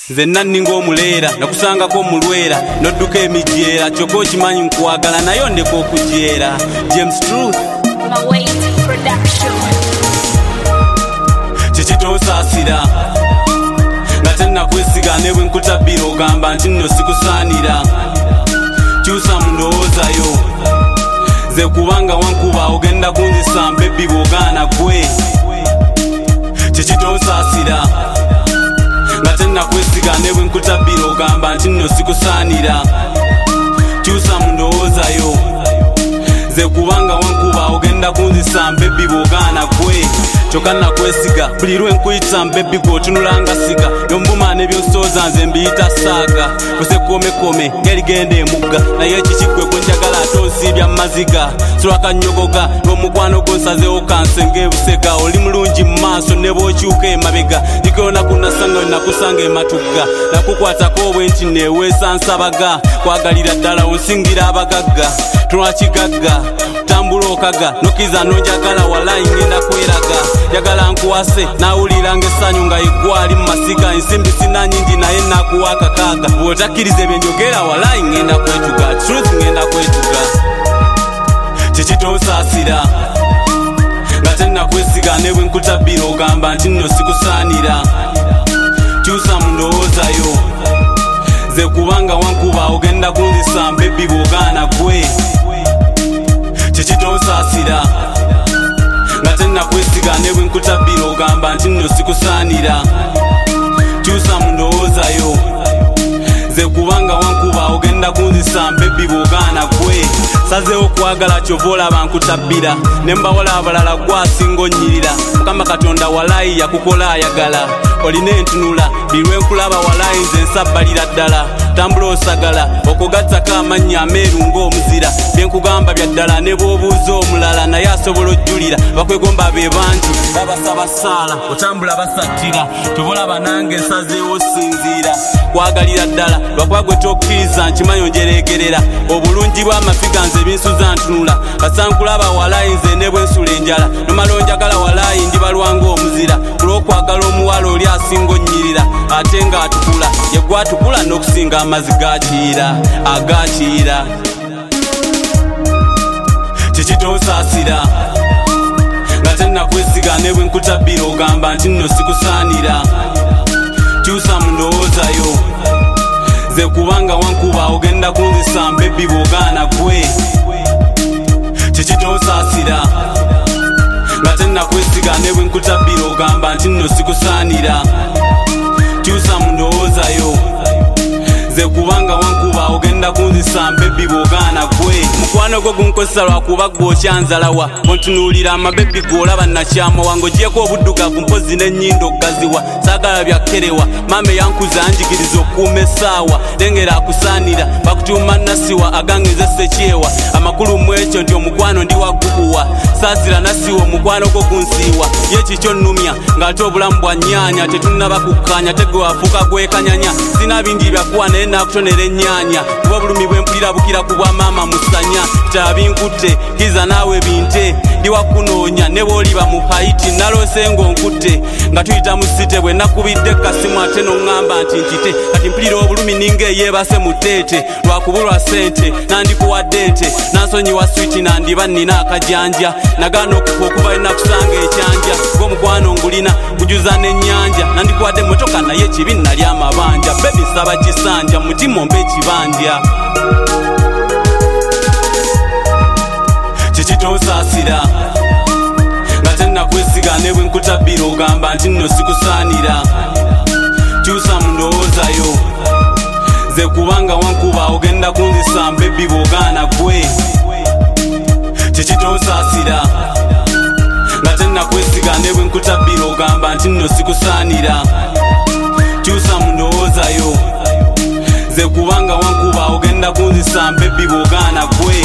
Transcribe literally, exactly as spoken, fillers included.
Nze nanninga omuleera nakusangako omulwera nodduka emijeera kyokka okimanyi nkwagala nayo ndeka okujeera. James Truth kiki tonsaasira nga tennakwesiga ne bwe nkutabbira ogamba nti nno sikusaanira. Kyusa mu ndowoozayo ze kubanga wankuba ogenda kunzisa mbebbi bw'ogaana gwe. Kiki tonsaasira nga tennakwesiga ne bwe nkutabbira ogamba nti nno sikusaanira. Kyusa mu ndowoozayo ze kubanga wankuba ogenda kunzisa mbebbi bw'ogaana gwe. Kyokka nakwesiga buli lwe nkuyita mbebbi gw'otunulanga siga yombuma n'ebyosooza nze mbiyita saaga. Kusekomekome ng'erigenda emugga naye kikigwe gwe njagala ate onsiibya maziga. Sulwakanyogoga n'omukwano gw'onsazeewo kanse ng'ebusega. Oli mulungi mu maaso ne bw'okyuka emabega dikirona kunasanga we nakusanga ematugga. Nakukwatako obwenti neeweesa nsabaga kwagalira ddala onsingira abagagga. Tunula kigagga tambula okaga nokiza nonjagala walayi ngenda kweraga. Yagala nkuwase nawulira ng'essanyu nga eggwali mu masiga. Ensimbi sina nyingi naye nakuwa akakaaga. Bw'otakkiriza ebyenjogera walayi ngenda kwetuga. Truth ngenda kwetuga. Kiki tonsaasira nga tennakwesiga ne bwe nkutabbira ogamba nti nno sikusaanira. Kyusa mu ndowoozayo ze kubanga wankuba ogenda kunzisa mbebbi bw'ogaana gwe. Kiki tonsaasira nga tennakwesiga ne bwe nkutabbira ogamba nti nno sikusaanira. Kyusa mu ndowoozayo ze kubanga wankuba ogenda kunzisa mbebbi bw'ogaana gwe. Sazeewo kwagala kyova olaba nkutabbira ne mbawala abalala gwasinga onnyirira. Mukama Katonda walayi yakukola ayagala. Olina entunula birwe nkulaba walayi nze nsabbalira ddala. Tambula osagala okugattako amannya ameeru ng'omuzira. Byenkugamba bya ddala ne bw'obuuza omulala naye asobola ojjulira. Bakwegomba be bangi babasaba saala otambula basattira. Tobolaba nange nsazeewo sinziira kwagalira ddala lwakuba gwe tokkiriza nkimanyi onjereegerera. Obulungi bw'amafiga nze binsuza ntunula. Kasankulaba walayi nze ne bwe nsula enjala. Nomala onjagala walayi ndibalwanga omuzira. Kulw'okwagala omuwala oli asinga onnyirira ate ng'atukula ye gwatukula n'okusinga amazzi gakiira agakiira. Kiki tonsaasira nga tennakwesiga ne bwe nkutabbira ogamba nti nno sikusaanira. Kyusa mu ndowoozayo ze kubanga wankuba ogenda kunzisa mbebbi bw'ogaana gwe. Kiki tonsaasira nga tennakwesiga ne bwe nkutabbira ogamba nti nno sikusaanira. Kyusa mu ndowoozayo ze kubanga wankuba ogenda kunzisa mbebbi bw'ogaana gwe. Mukwano gwo gunkozesa lwakuba gw'okyanzalawa. Ontunuulira amabebbi g'olaba nakyamowa ng'ogyeko obuddugavu mpozi n'ennyindo gaziwa. Saagala byakkerewa mame yankuza anjigiriza okuuma essaawa. Lengera akusaanira bakutuuma nasiwa agange nze sekyewa. Amakulu mu ekyo nti omukwano ndi waggubuwa. Saasira nasiwa omukwano gwo gunsiiwa. Ye kikyo nnumya ng'ate obulamu bwa nnyaanya tetunnaba kukkaanya tegwe wafuuka gwekanyanya. Sina bingi byakuwa naye nakutonera ennyaanya kuba bulumi bwe mpulira bukira ku bwa maama musanya. Bitaba binkutte kiza naawe binte ndi wakunoonya ne bw'oliba mu hayiti naloose ng'onkutte nga tuyita mu site bwe nakubidde kasimu ate n'oŋŋamba nti nkite kati mpulira obulumi ninga eyeebase mu tteete lwakubulwa ssente nandikuwadde ente nansonyiwa switi nandiba nnina akajanja nagaana okufa okuva enakusanga ekyanja ng'omukwano ngulina kujuza n'ennyanja nandikuwadde emmotoka naye ekibi nali amabanja bebi nsaba kisanja mutima ombe ekibanja. Kiki tonsaasira nga tennakwesiga ne bwe nkutabbira ogamba nti nno sikusaanira. Kyusa mu ndowoozayo ze kubanga wankuba ogenda kunzisa mbebbi bw'ogaana gwe. Kiki tonsaasira nga tennakwesiga ne bwe nkutabbira ogamba nti nno sikusaanira. Kyusa mu ndowoozayo ze kubanga wankuba ogenda kunzisa mbebbi bw'ogaana gwe.